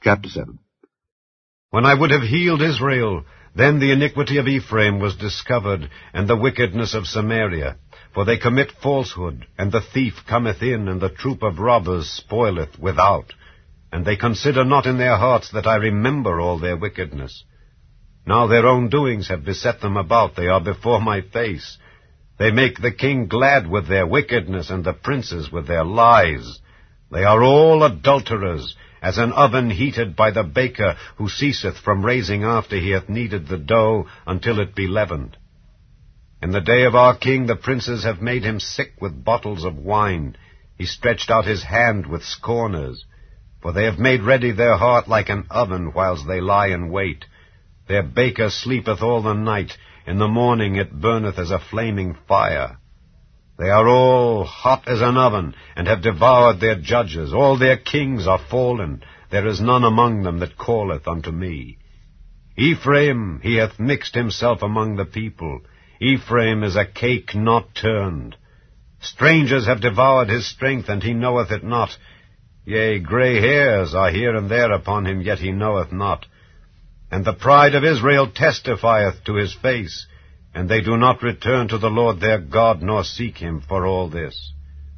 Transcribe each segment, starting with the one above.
Chapter 7. When I would have healed Israel, then the iniquity of Ephraim was discovered, and the wickedness of Samaria. For they commit falsehood, and the thief cometh in, and the troop of robbers spoileth without. And they consider not in their hearts that I remember all their wickedness. Now their own doings have beset them about, they are before my face. They make the king glad with their wickedness, and the princes with their lies. They are all adulterers, as an oven heated by the baker, who ceaseth from raising after he hath kneaded the dough until it be leavened. In the day of our king the princes have made him sick with bottles of wine. He stretched out his hand with scorners. For they have made ready their heart like an oven, whiles they lie in wait. Their baker sleepeth all the night. In the morning it burneth as a flaming fire. They are all hot as an oven, and have devoured their judges. All their kings are fallen. There is none among them that calleth unto me. Ephraim, he hath mixed himself among the people. Ephraim is a cake not turned. Strangers have devoured his strength, and he knoweth it not. Yea, gray hairs are here and there upon him, yet he knoweth not. And the pride of Israel testifieth to his face, and they do not return to the Lord their God, nor seek him for all this.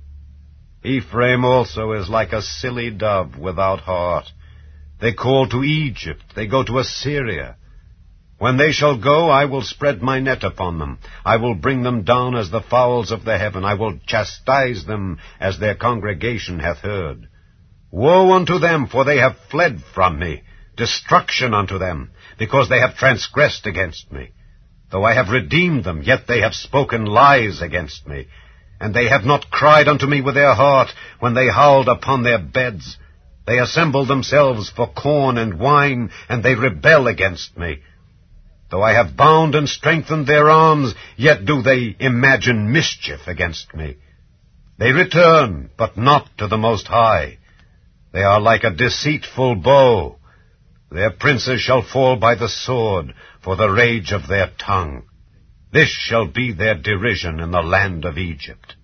Ephraim also is like a silly dove without heart. They call to Egypt, they go to Assyria. When they shall go, I will spread my net upon them. I will bring them down as the fowls of the heaven. I will chastise them as their congregation hath heard. Woe unto them, for they have fled from me. Destruction unto them, because they have transgressed against me. Though I have redeemed them, yet they have spoken lies against me. And they have not cried unto me with their heart when they howled upon their beds. They assemble themselves for corn and wine, and they rebel against me. Though I have bound and strengthened their arms, yet do they imagine mischief against me. They return, but not to the Most High. They are like a deceitful bow. Their princes shall fall by the sword, for the rage of their tongue. This shall be their derision in the land of Egypt.